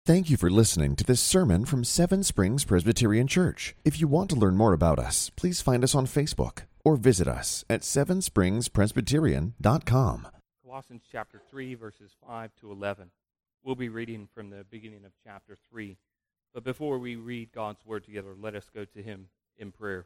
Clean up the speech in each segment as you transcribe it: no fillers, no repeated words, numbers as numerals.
Thank you for listening to this sermon from Seven Springs Presbyterian Church. If you want to learn more about us, please find us on Facebook or visit us at sevenspringspresbyterian.com. Colossians chapter 3, verses 5 to 11. We'll be reading from the beginning of chapter 3. But before we read God's word together, let us go to him in prayer.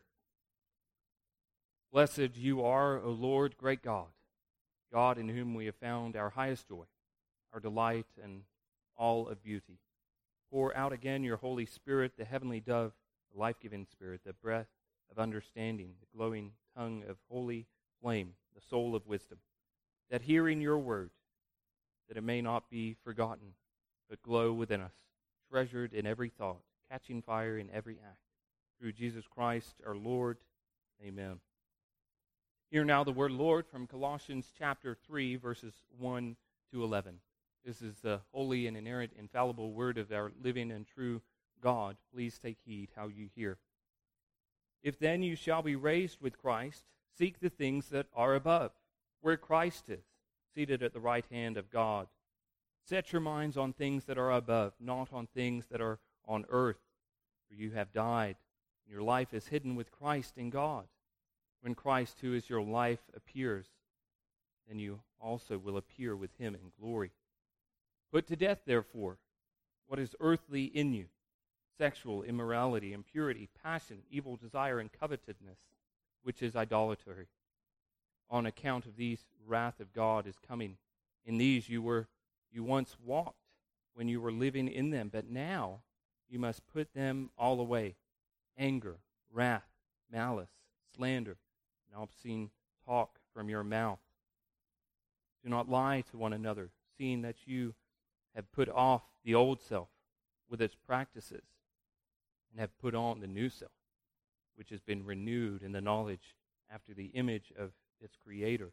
Blessed you are, O Lord, great God, God in whom we have found our highest joy, our delight, and all of beauty. Pour out again your Holy Spirit, the heavenly dove, the life-giving Spirit, the breath of understanding, the glowing tongue of holy flame, the soul of wisdom, that hearing your word, that it may not be forgotten, but glow within us, treasured in every thought, catching fire in every act. Through Jesus Christ our Lord. Amen. Hear now the word Lord from Colossians chapter 3, verses 1 to 11. This is the holy and inerrant, infallible word of our living and true God. Please take heed how you hear. If then you shall be raised with Christ, seek the things that are above, where Christ is, seated at the right hand of God. Set your minds on things that are above, not on things that are on earth. For you have died, and your life is hidden with Christ in God. When Christ, who is your life, appears, then you also will appear with him in glory. Put to death, therefore, what is earthly in you, sexual immorality, impurity, passion, evil desire, and covetousness, which is idolatry. On account of these, wrath of God is coming. In these you once walked when you were living in them, but now you must put them all away: anger, wrath, malice, slander, and obscene talk from your mouth. Do not lie to one another, seeing that you have put off the old self with its practices, and have put on the new self, which has been renewed in the knowledge after the image of its Creator.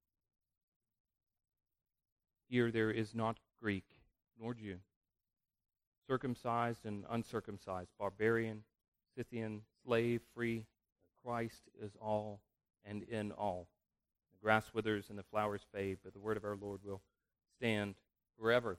Here there is not Greek nor Jew, circumcised and uncircumcised, barbarian, Scythian, slave, free. Christ is all and in all. The grass withers and the flowers fade, but the word of our Lord will stand forever.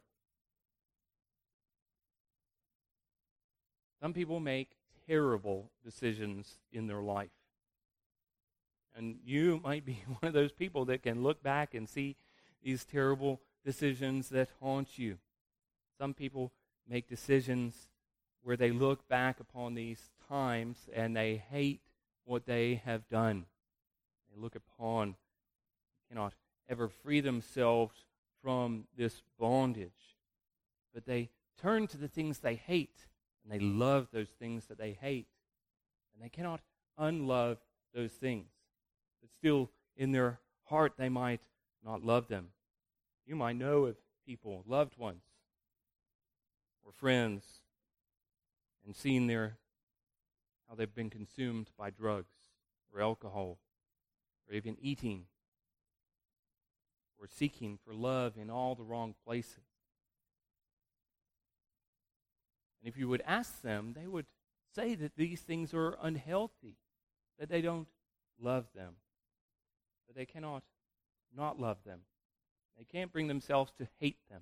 Some people make terrible decisions in their life. And you might be one of those people that can look back and see these terrible decisions that haunt you. Some people make decisions where they look back upon these times and they hate what they have done. They look upon, cannot ever free themselves from this bondage. But they turn to the things they hate, and they love those things that they hate. And they cannot unlove those things. But still, in their heart, they might not love them. You might know of people, loved ones, or friends, and seen how they've been consumed by drugs, or alcohol, or even eating, or seeking for love in all the wrong places. And if you would ask them, they would say that these things are unhealthy, that they don't love them, that they cannot not love them. They can't bring themselves to hate them.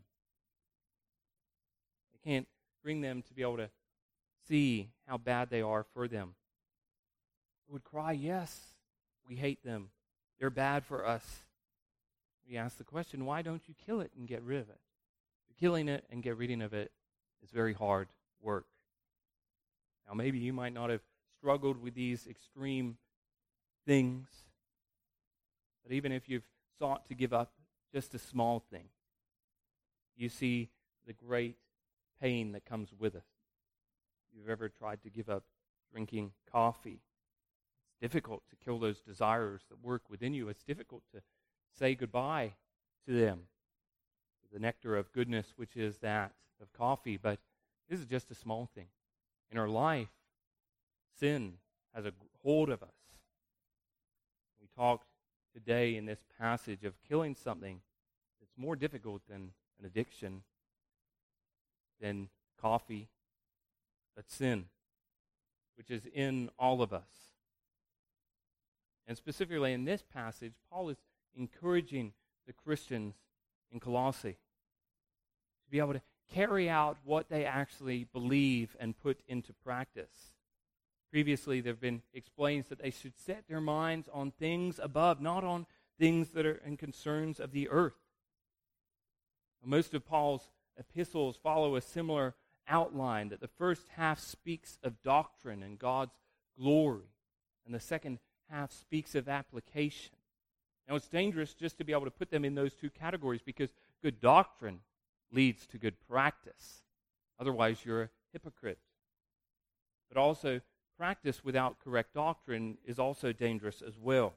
They can't bring them to be able to see how bad they are for them. They would cry, yes, we hate them. They're bad for us. We ask the question, why don't you kill it and get rid of it? Killing it and get rid of it is very hard work. Now, maybe you might not have struggled with these extreme things, but even if you've sought to give up just a small thing, you see the great pain that comes with it. If you've ever tried to give up drinking coffee, it's difficult to kill those desires that work within you. It's difficult to say goodbye to them, to the nectar of goodness, which is that of coffee. But this is just a small thing. In our life, sin has a hold of us. We talked today in this passage of killing something that's more difficult than an addiction, than coffee, but sin, which is in all of us. And specifically in this passage, Paul is encouraging the Christians in Colossae to be able to carry out what they actually believe and put into practice. Previously, there have been explains that they should set their minds on things above, not on things that are in concerns of the earth. Most of Paul's epistles follow a similar outline, that the first half speaks of doctrine and God's glory, and the second half speaks of application. Now, it's dangerous just to be able to put them in those two categories, because good doctrine leads to good practice. Otherwise, you're a hypocrite. But also, practice without correct doctrine is also dangerous as well.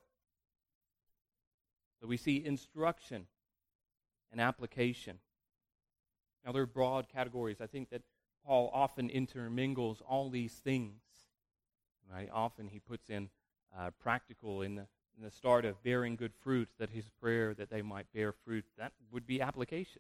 So we see instruction and application. Now, they're broad categories. I think that Paul often intermingles all these things. Right? Often he puts in practical in the start of bearing good fruit, that his prayer that they might bear fruit. That would be application.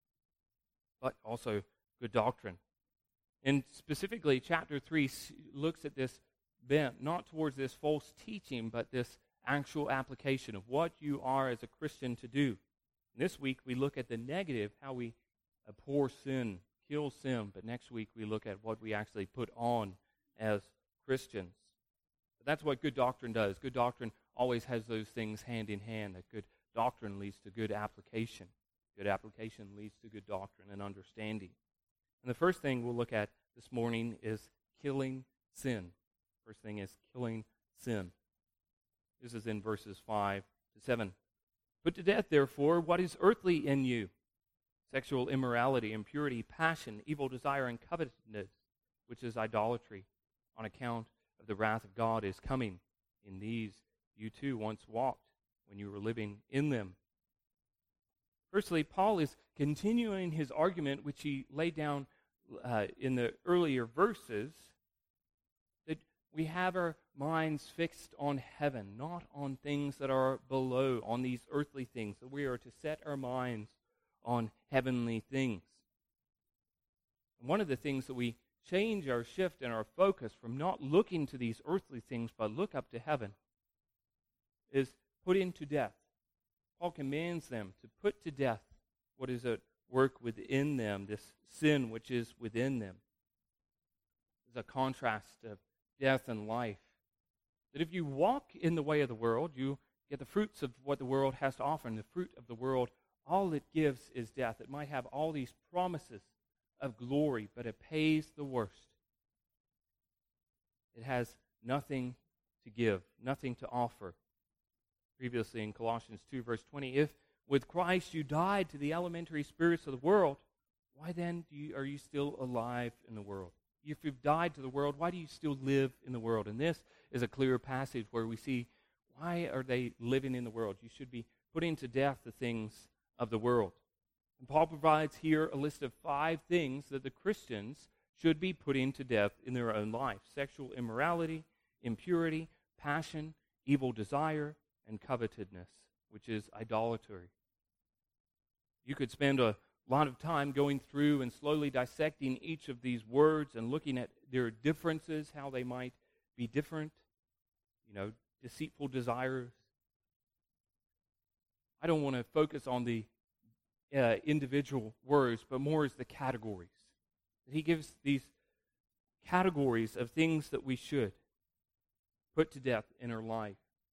But also good doctrine. And specifically, chapter 3 looks at this bent, not towards this false teaching, but this actual application of what you are as a Christian to do. And this week, we look at the negative, how we abhor sin, kill sin. But next week, we look at what we actually put on as Christians. But that's what good doctrine does. Good doctrine always has those things hand in hand. That good doctrine leads to good application. Good application leads to good doctrine and understanding. And the first thing we'll look at this morning is killing sin. First thing is killing sin. This is in verses 5 to 7. Put to death, therefore, what is earthly in you: sexual immorality, impurity, passion, evil desire, and covetousness, which is idolatry. On account of the wrath of God is coming. In these you too once walked when you were living in them. Firstly, Paul is continuing his argument, which he laid down in the earlier verses, that we have our minds fixed on heaven, not on things that are below, on these earthly things, that we are to set our minds on heavenly things. And one of the things that we change our shift and our focus from not looking to these earthly things, but look up to heaven, is putting to death. Paul commands them to put to death what is at work within them, this sin which is within them. There's a contrast of death and life. That if you walk in the way of the world, you get the fruits of what the world has to offer. And the fruit of the world, all it gives is death. It might have all these promises of glory, but it pays the worst. It has nothing to give, nothing to offer. Previously in Colossians 2, verse 20, if with Christ you died to the elementary spirits of the world, why then are you still alive in the world? If you've died to the world, why do you still live in the world? And this is a clear passage where we see, why are they living in the world? You should be putting to death the things of the world. And Paul provides here a list of 5 things that the Christians should be putting to death in their own life: sexual immorality, impurity, passion, evil desire, and covetousness, which is idolatry. You could spend a lot of time going through and slowly dissecting each of these words and looking at their differences, how they might be different. Deceitful desires. I don't want to focus on the individual words, but more as the categories. He gives these categories of things that we should put to death in our life.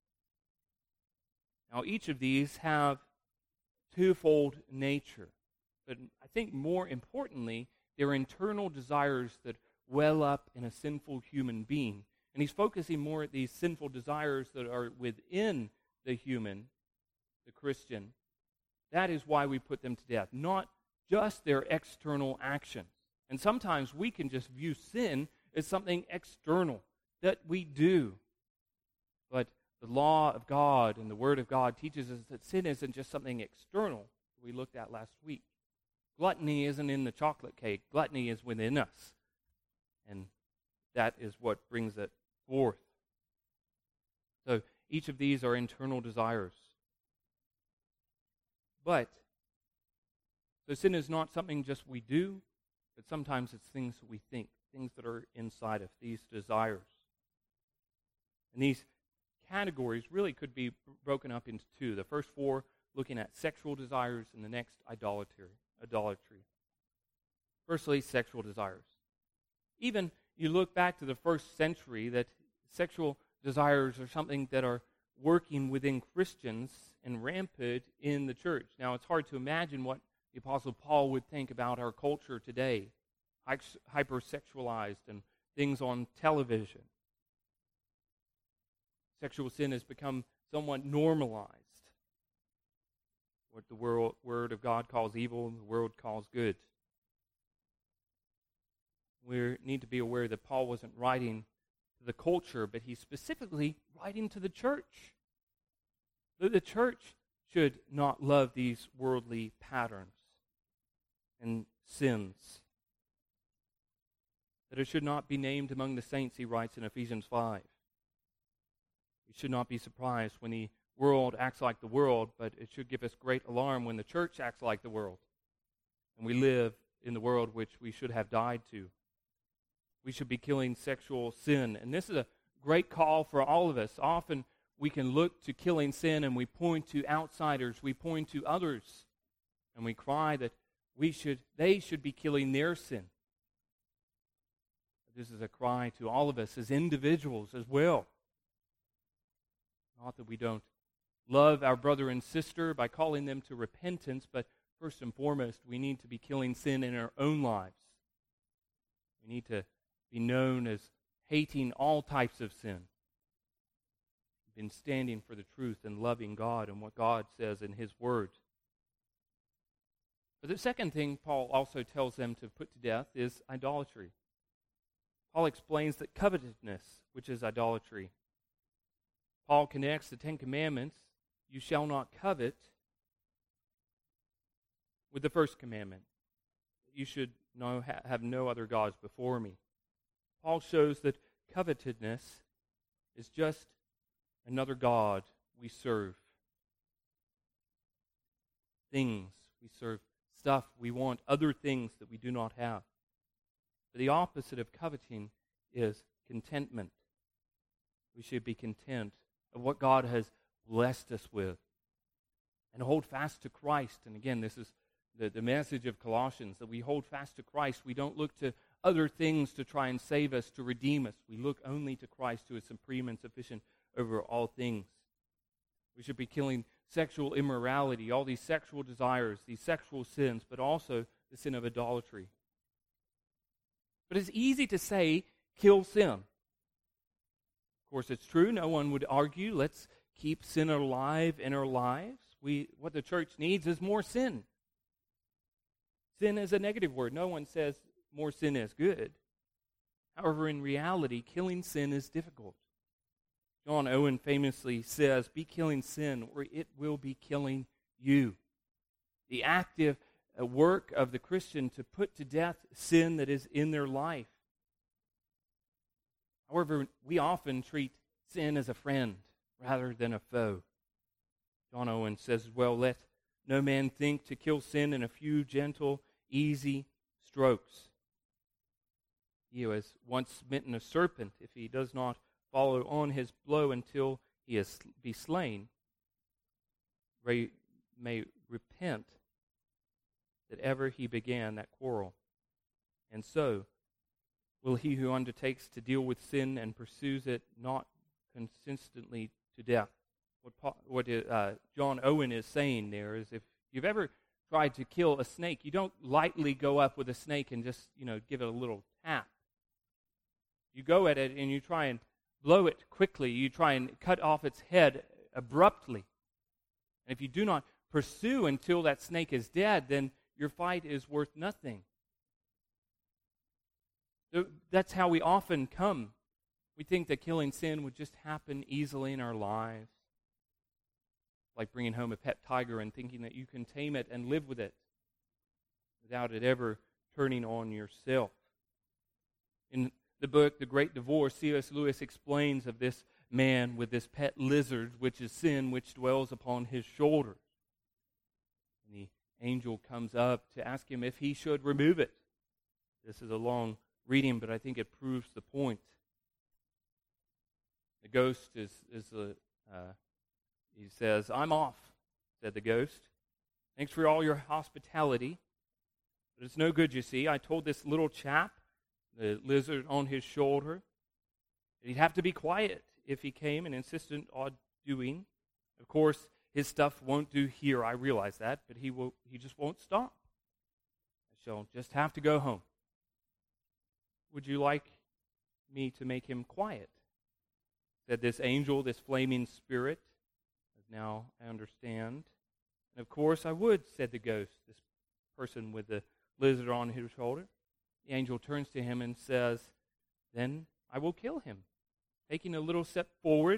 Now, each of these have twofold nature. But I think more importantly, they're internal desires that well up in a sinful human being. And he's focusing more at these sinful desires that are within the human, the Christian. That is why we put them to death, not just their external actions. And sometimes we can just view sin as something external that we do. But the law of God and the Word of God teaches us that sin isn't just something external we looked at last week. Gluttony isn't in the chocolate cake. Gluttony is within us. And that is what brings it forth. So each of these are internal desires. But so sin is not something just we do, but sometimes it's things that we think, things that are inside of these desires. And these categories really could be broken up into 2. The first 4 looking at sexual desires, and the next idolatry. Firstly, sexual desires. Even you look back to the first century, that sexual desires are something that are working within Christians and rampant in the church. Now, it's hard to imagine what the Apostle Paul would think about our culture today, hypersexualized and things on television. Sexual sin has become somewhat normalized. What the Word of God calls evil, the world calls good. We need to be aware that Paul wasn't writing to the culture, but he's specifically writing to the church. The church should not love these worldly patterns and sins. That it should not be named among the saints, he writes in Ephesians 5. We should not be surprised when the world acts like the world, but it should give us great alarm when the church acts like the world. And we live in the world which we should have died to. We should be killing sexual sin. And this is a great call for all of us. Often we can look to killing sin and we point to outsiders, we point to others, and we cry that they should be killing their sin. This is a cry to all of us as individuals as well. Not that we don't love our brother and sister by calling them to repentance, but first and foremost, we need to be killing sin in our own lives. We need to be known as hating all types of sin. We've been standing for the truth and loving God and what God says in His Word. But the second thing Paul also tells them to put to death is idolatry. Paul explains that covetousness, which is idolatry. Paul connects the Ten Commandments, you shall not covet, with the first commandment. You should have no other gods before me. Paul shows that covetousness is just another god we serve. Things we serve, stuff we want, other things that we do not have. But the opposite of coveting is contentment. We should be content of what God has blessed us with and hold fast to Christ. And again, this is the message of Colossians, that we hold fast to Christ. We don't look to other things to try and save us, to redeem us. We look only to Christ, who is supreme and sufficient over all things. We should be killing sexual immorality, all these sexual desires, these sexual sins, but also the sin of idolatry. But it's easy to say, kill sin. Of course, it's true. No one would argue, let's keep sin alive in our lives. What the church needs is more sin. Sin is a negative word. No one says more sin is good. However, in reality, killing sin is difficult. John Owen famously says, be killing sin or it will be killing you. The active work of the Christian to put to death sin that is in their life. However, we often treat sin as a friend rather than a foe. John Owen says, well, let no man think to kill sin in a few gentle, easy strokes. He who has once smitten a serpent, if he does not follow on his blow until he be slain, may repent that ever he began that quarrel. And so will he who undertakes to deal with sin and pursues it not consistently to death. What John Owen is saying there is, if you've ever tried to kill a snake, you don't lightly go up with a snake and just, give it a little tap. You go at it and you try and blow it quickly. You try and cut off its head abruptly. And if you do not pursue until that snake is dead, then your fight is worth nothing. So that's how we often come. We think that killing sin would just happen easily in our lives. Like bringing home a pet tiger and thinking that you can tame it and live with it without it ever turning on yourself. In the book, The Great Divorce, C.S. Lewis explains of this man with this pet lizard, which is sin, which dwells upon his shoulders. And the angel comes up to ask him if he should remove it. This is a long reading, but I think it proves the point. The ghost he says, I'm off, said the ghost. Thanks for all your hospitality. But it's no good, you see. I told this little chap, the lizard on his shoulder, that he'd have to be quiet if he came and insisted on doing. Of course, his stuff won't do here, I realize that, but he just won't stop. I shall just have to go home. Would you like me to make him quiet? Said this angel, this flaming spirit. Now I understand. And of course I would, said the ghost, this person with the lizard on his shoulder. The angel turns to him and says, then I will kill him. Taking a little step forward.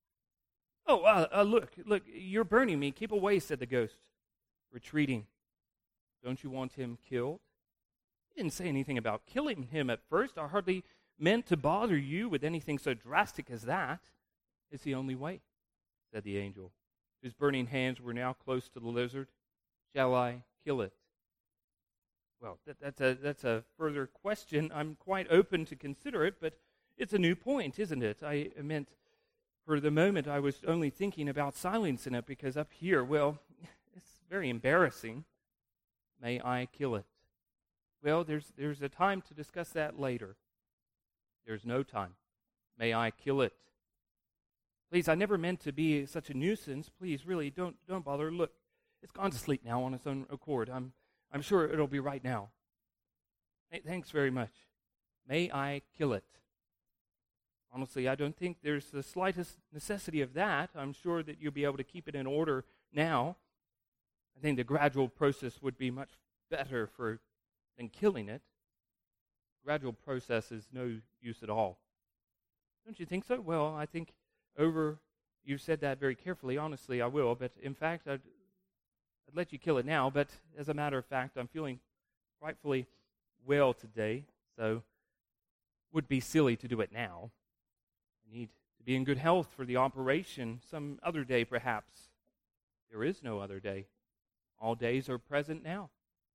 Oh, look, you're burning me. Keep away, said the ghost, retreating. Don't you want him killed? He didn't say anything about killing him at first. I hardly meant to bother you with anything so drastic as that. It's the only way, said the angel, whose burning hands were now close to the lizard. Shall I kill it? Well, that's a further question. I'm quite open to consider it, but it's a new point, isn't it? I meant, for the moment, I was only thinking about silencing it, because up here, well, it's very embarrassing. May I kill it? Well, there's a time to discuss that later. There's no time. May I kill it? Please, I never meant to be such a nuisance. Please, really, don't bother. Look, it's gone to sleep now on its own accord. I'm sure it'll be right now. Thanks very much. May I kill it? Honestly, I don't think there's the slightest necessity of that. I'm sure that you'll be able to keep it in order now. I think the gradual process would be much better than killing it. Gradual process is no use at all. Don't you think so? Well, I think you've said that very carefully. Honestly, I will. But in fact, I'd let you kill it now. But as a matter of fact, I'm feeling frightfully well today, so it would be silly to do it now. I need to be in good health for the operation some other day, perhaps. There is no other day. All days are present now.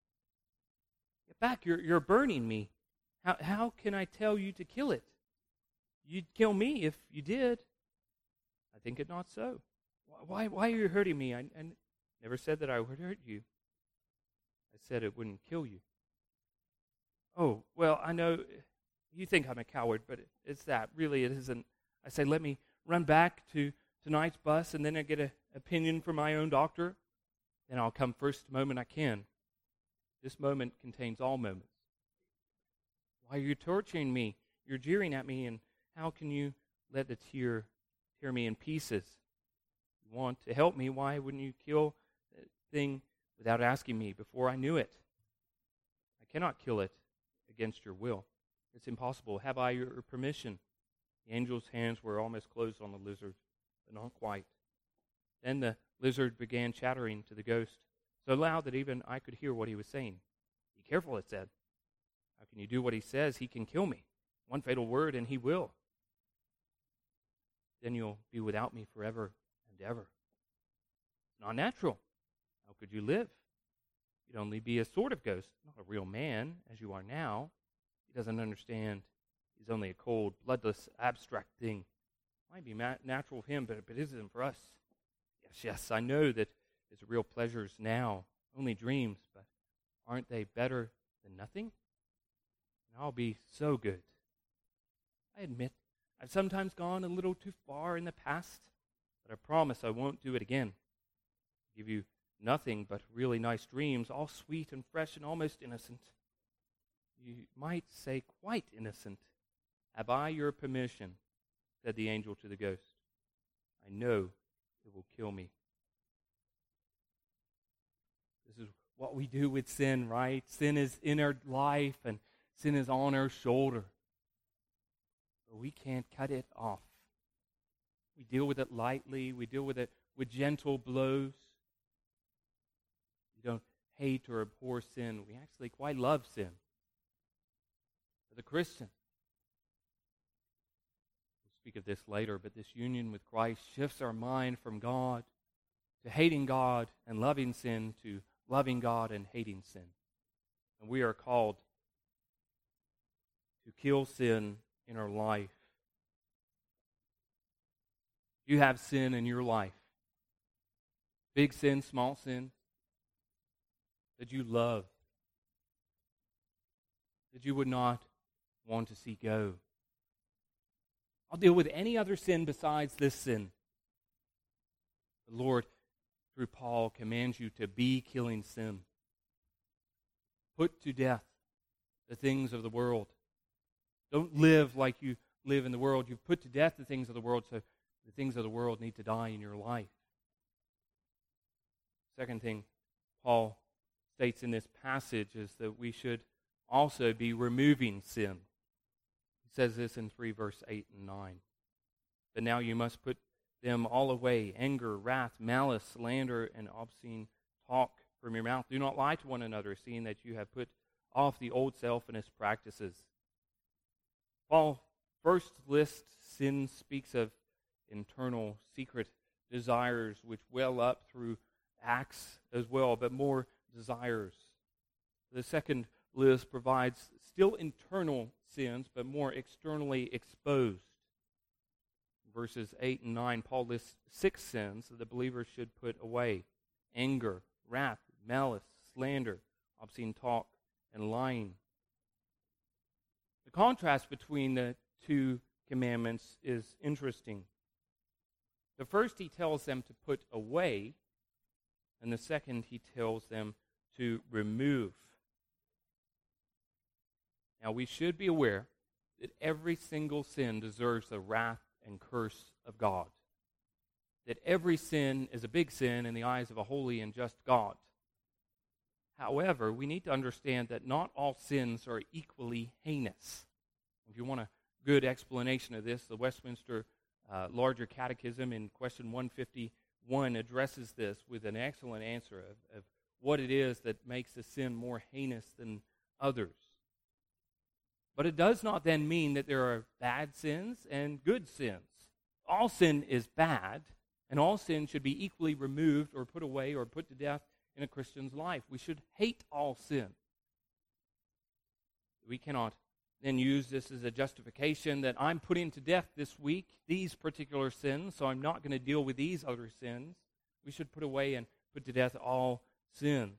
Get back, you're burning me. How can I tell you to kill it? You'd kill me if you did. I think it not so. Why are you hurting me? I never said that I would hurt you. I said it wouldn't kill you. Oh, well, I know you think I'm a coward, but it's that. Really, it isn't. I say, let me run back to tonight's bus, and then I get an opinion from my own doctor. Then I'll come first moment I can. This moment contains all moments. Why are you torturing me? You're jeering at me, and how can you let the tear tear me in pieces? You want to help me, why wouldn't you kill the thing without asking me before I knew it? I cannot kill it against your will. It's impossible. Have I your permission? The angel's hands were almost closed on the lizard, but not quite. Then the lizard began chattering to the ghost, so loud that even I could hear what he was saying. Be careful, it said. How can you do what he says? He can kill me. One fatal word, and he will. Then you'll be without me forever and ever. It's not natural. How could you live? You'd only be a sort of ghost, not a real man, as you are now. He doesn't understand. He's only a cold, bloodless, abstract thing. Might be natural for him, but it isn't for us. Yes, I know that his real pleasures now, only dreams, but aren't they better than nothing? And I'll be so good. I admit I've sometimes gone a little too far in the past, but I promise I won't do it again. I'll give you nothing but really nice dreams, all sweet and fresh and almost innocent. You might say quite innocent. Have I your permission? Said the angel to the ghost. I know it will kill me. This is what we do with sin, right? Sin is in our life and sin is on our shoulder. But we can't cut it off. We deal with it lightly. We deal with it with gentle blows. We don't hate or abhor sin. We actually quite love sin. For the Christian, we'll speak of this later, but this union with Christ shifts our mind from God to hating God and loving sin to loving God and hating sin. And we are called to kill sin in our life. You have sin in your life. Big sin, small sin, that you love. that you would not want to see go. I'll deal with any other sin besides this sin. The Lord, through Paul, commands you to be killing sin. Put to death the things of the world. Don't live like you live in the world. You've put to death the things of the world, so the things of the world need to die in your life. Second thing Paul states in this passage is that we should also be removing sin. He says this in 3 verse 8 and 9. But now you must put them all away: anger, wrath, malice, slander, and obscene talk from your mouth. Do not lie to one another, seeing that you have put off the old self and its practices. Paul first lists sin, speaks of internal secret desires which well up through acts as well, but more desires. The second list provides still internal sins, but more externally exposed. Verses 8 and 9, Paul lists 6 sins that the believer should put away: anger, wrath, malice, slander, obscene talk, and lying. The contrast between the two commandments is interesting. The first he tells them to put away, and the second he tells them to remove. Now we should be aware that every single sin deserves the wrath and curse of God. That every sin is a big sin in the eyes of a holy and just God. However, we need to understand that not all sins are equally heinous. If you want a good explanation of this, the Westminster Larger Catechism in question 151 addresses this with an excellent answer of what it is that makes a sin more heinous than others. But it does not then mean that there are bad sins and good sins. All sin is bad, and all sin should be equally removed or put away or put to death in a Christian's life. We should hate all sin. We cannot then use this as a justification that I'm putting to death this week these particular sins, so I'm not going to deal with these other sins. We should put away and put to death all sins.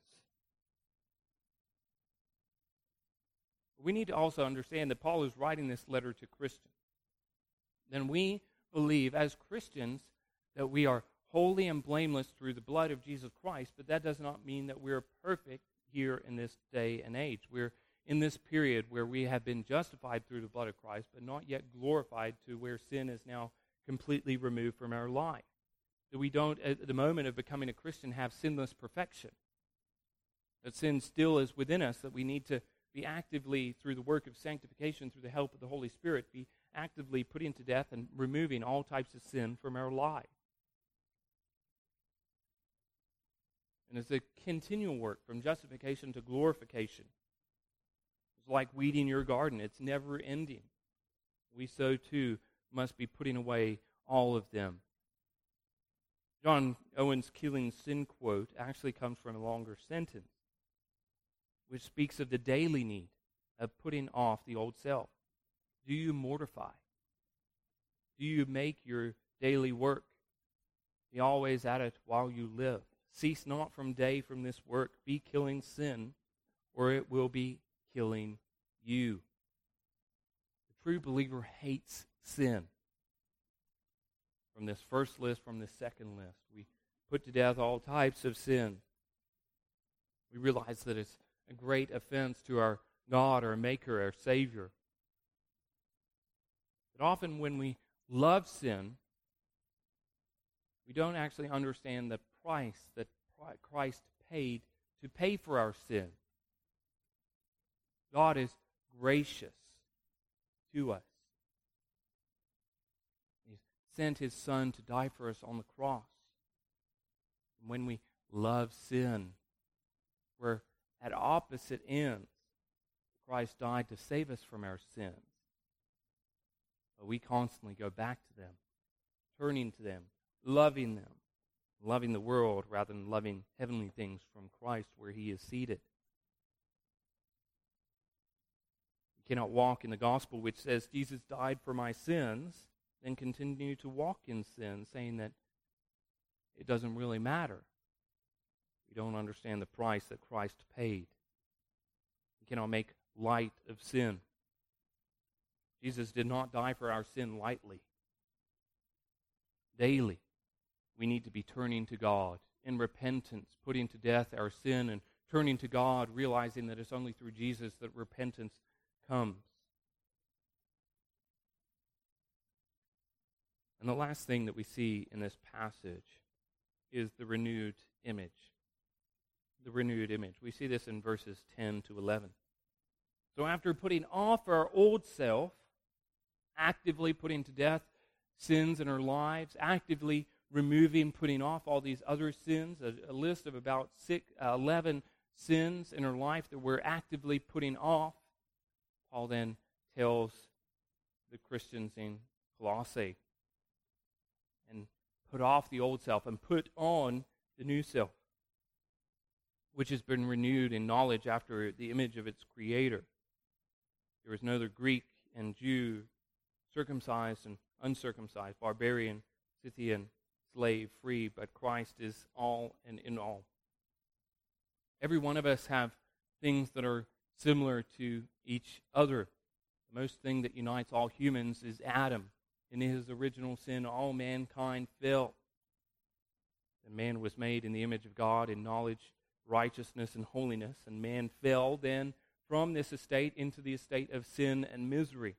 We need to also understand that Paul is writing this letter to Christians. Then we believe as Christians that we are holy and blameless through the blood of Jesus Christ, but that does not mean that we're perfect here in this day and age. We're in this period where we have been justified through the blood of Christ, but not yet glorified to where sin is now completely removed from our life. That we don't, at the moment of becoming a Christian, have sinless perfection. That sin still is within us, that we need to be actively, through the work of sanctification, through the help of the Holy Spirit, be actively putting to death and removing all types of sin from our life. And it's a continual work from justification to glorification. It's like weeding your garden. It's never ending. We so too must be putting away all of them. John Owen's killing sin quote actually comes from a longer sentence, which speaks of the daily need of putting off the old self. Do you mortify? Do you make your daily work? Be always at it while you live. Cease not from this work. Be killing sin, or it will be killing you. The true believer hates sin. From this first list, from this second list, we put to death all types of sin. We realize that it's a great offense to our God, our Maker, our Savior. But often when we love sin, we don't actually understand the price that Christ paid to pay for our sin. God is gracious to us. He sent His Son to die for us on the cross. And when we love sin, we're at opposite ends. Christ died to save us from our sins. But we constantly go back to them, turning to them, loving them, loving the world rather than loving heavenly things from Christ where He is seated. We cannot walk in the gospel which says Jesus died for my sins, then continue to walk in sin, saying that it doesn't really matter. We don't understand the price that Christ paid. We cannot make light of sin. Jesus did not die for our sin lightly. Daily, we need to be turning to God in repentance, putting to death our sin and turning to God, realizing that it's only through Jesus that repentance comes. And the last thing that we see in this passage is the renewed image. The renewed image. We see this in verses 10 to 11. So after putting off our old self, actively putting to death sins in our lives, actively removing, putting off all these other sins, a list of about 11 sins in our life that we're actively putting off, Paul then tells the Christians in Colossae, and put off the old self and put on the new self, which has been renewed in knowledge after the image of its creator. There is neither Greek and Jew, circumcised and uncircumcised, barbarian, Scythian, slave, free, but Christ is all and in all. Every one of us have things that are similar to each other. The most thing that unites all humans is Adam. In his original sin, all mankind fell. And man was made in the image of God in knowledge, righteousness, and holiness. And man fell then from this estate into the estate of sin and misery.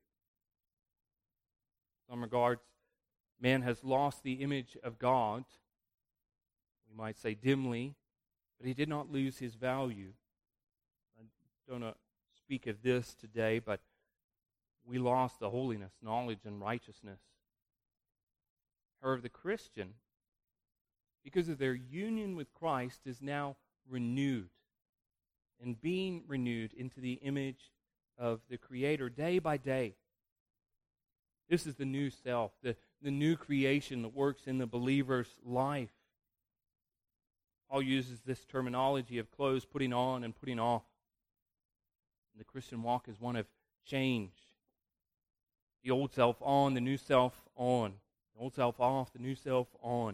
In some regards, man has lost the image of God. We might say dimly, but he did not lose his value. I don't speak of this today, but we lost the holiness, knowledge, and righteousness. However, the Christian, because of their union with Christ, is now renewed and being renewed into the image of the Creator day by day. This is the new self, the new creation that works in the believer's life. Paul uses this terminology of clothes putting on and putting off. And the Christian walk is one of change. The old self on, the new self on. The old self off, the new self on.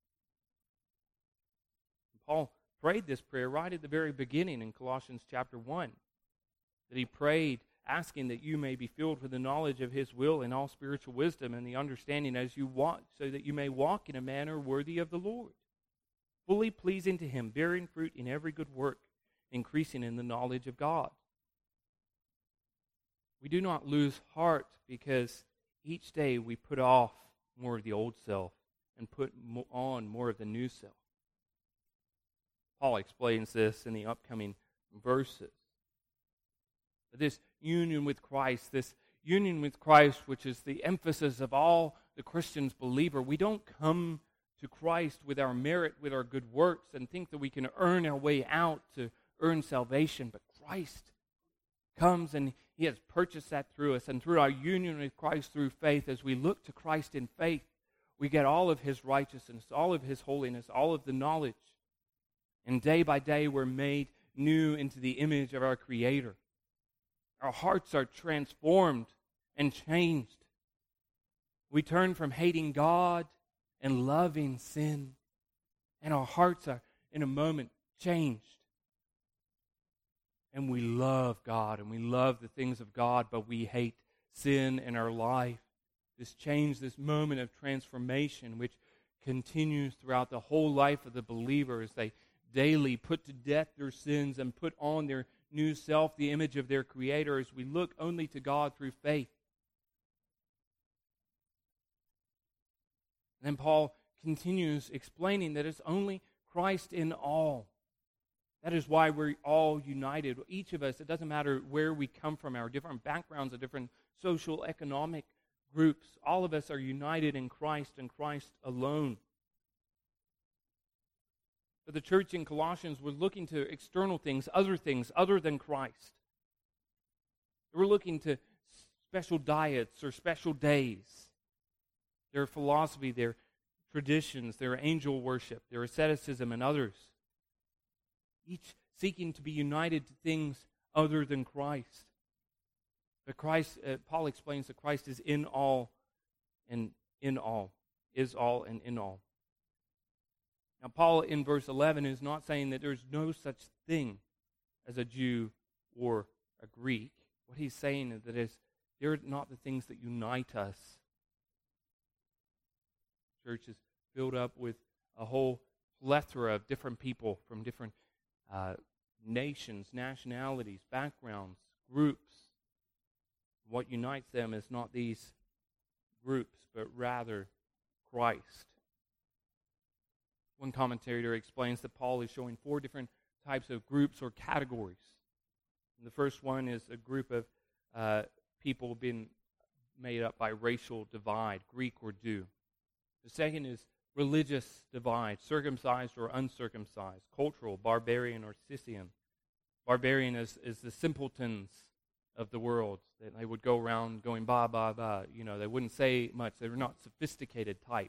And Paul prayed this prayer right at the very beginning in Colossians chapter 1. That he prayed asking that you may be filled with the knowledge of his will and all spiritual wisdom and the understanding as you walk, so that you may walk in a manner worthy of the Lord, fully pleasing to him, bearing fruit in every good work, increasing in the knowledge of God. We do not lose heart because each day we put off more of the old self and put on more of the new self. Paul explains this in the upcoming verses. But this union with Christ, which is the emphasis of all the Christian's believer, we don't come to Christ with our merit, with our good works, and think that we can earn our way out to earn salvation, but Christ comes and he has purchased that through us, and through our union with Christ through faith, as we look to Christ in faith, we get all of his righteousness, all of his holiness, all of the knowledge. And day by day we're made new into the image of our Creator. Our hearts are transformed and changed. We turn from hating God and loving sin, and our hearts are in a moment changed. And we love God and we love the things of God, but we hate sin in our life. This change, this moment of transformation, which continues throughout the whole life of the believer as they daily put to death their sins and put on their new self, the image of their Creator, as we look only to God through faith. And then Paul continues explaining that it's only Christ in all. That is why we're all united. Each of us, it doesn't matter where we come from, our different backgrounds, our different social, economic groups, all of us are united in Christ and Christ alone. But the church in Colossians was looking to external things other than Christ. They were looking to special diets or special days, their philosophy, their traditions, their angel worship, their asceticism, and others. Each seeking to be united to things other than Christ. But Christ, Paul explains that Christ is in all and in all, is all and in all. Now, Paul in verse 11 is not saying that there's no such thing as a Jew or a Greek. What he's saying is that they're not the things that unite us. Church is filled up with a whole plethora of different people from different nations, nationalities, backgrounds, groups. What unites them is not these groups, but rather Christ. One commentator explains that Paul is showing 4 different types of groups or categories. And the first one is a group of people being made up by racial divide, Greek or Jew. The second is religious divide, circumcised or uncircumcised, cultural, barbarian or Scythian. Barbarian is the simpletons of the world, that they would go around going ba, ba, ba. You know, they wouldn't say much. They were not sophisticated type.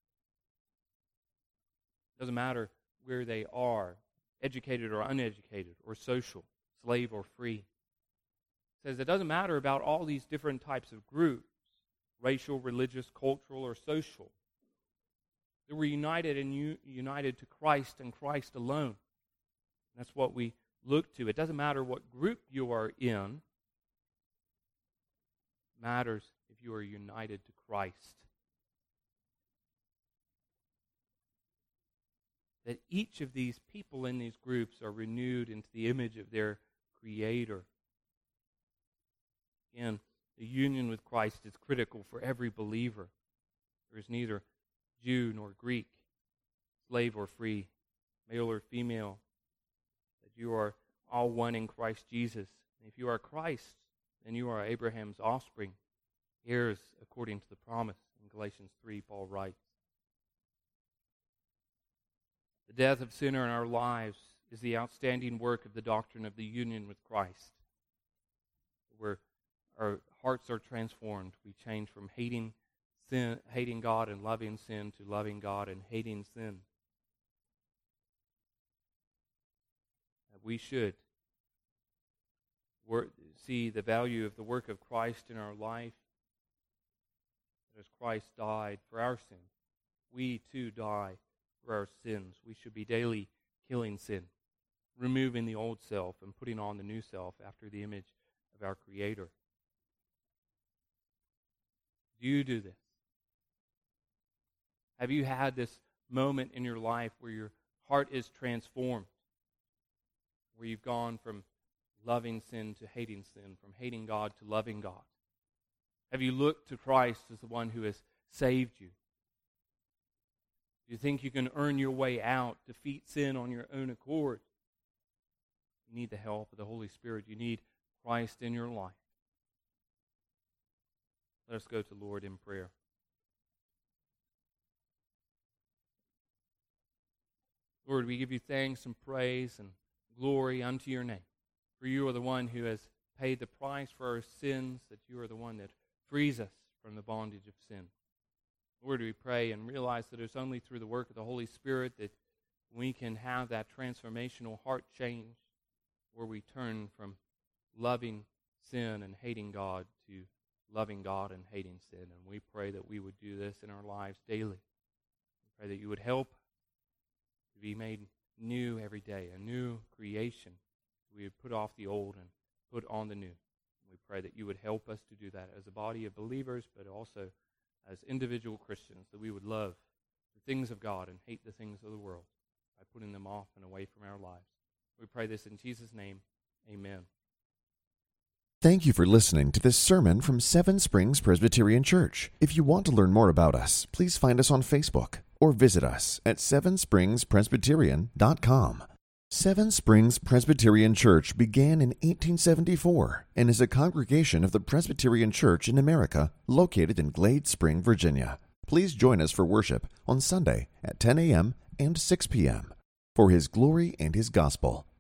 Doesn't matter where they are, educated or uneducated, or social, slave or free. It says it doesn't matter about all these different types of groups, racial, religious, cultural, or social. They were united and united to Christ and Christ alone. That's what we look to. It doesn't matter what group you are in. It matters if you are united to Christ. That each of these people in these groups are renewed into the image of their Creator. Again, the union with Christ is critical for every believer. There is neither Jew nor Greek, slave or free, male or female, that you are all one in Christ Jesus. And if you are Christ, then you are Abraham's offspring, heirs according to the promise. In Galatians 3, Paul writes, the death of sinner in our lives is the outstanding work of the doctrine of the union with Christ, where our hearts are transformed. We change from hating sin, hating God and loving sin, to loving God and hating sin. We should see the value of the work of Christ in our life. As Christ died for our sins, we too die for our sins. We should be daily killing sin, removing the old self and putting on the new self after the image of our Creator. Do you do this? Have you had this moment in your life where your heart is transformed, where you've gone from loving sin to hating sin, from hating God to loving God? Have you looked to Christ as the one who has saved you? Do you think you can earn your way out, defeat sin on your own accord? You need the help of the Holy Spirit. You need Christ in your life. Let us go to the Lord in prayer. Lord, we give you thanks and praise and glory unto your name. For you are the one who has paid the price for our sins, that you are the one that frees us from the bondage of sin. Lord, we pray and realize that it's only through the work of the Holy Spirit that we can have that transformational heart change where we turn from loving sin and hating God to loving God and hating sin. And we pray that we would do this in our lives daily. We pray that you would help to be made new every day, a new creation. We would put off the old and put on the new. We pray that you would help us to do that as a body of believers, but also as individual Christians, that we would love the things of God and hate the things of the world by putting them off and away from our lives. We pray this in Jesus' name. Amen. Thank you for listening to this sermon from Seven Springs Presbyterian Church. If you want to learn more about us, please find us on Facebook or visit us at sevenspringspresbyterian.com. Seven Springs Presbyterian Church began in 1874 and is a congregation of the Presbyterian Church in America located in Glade Spring, Virginia. Please join us for worship on Sunday at 10 a.m. and 6 p.m. for His glory and His gospel.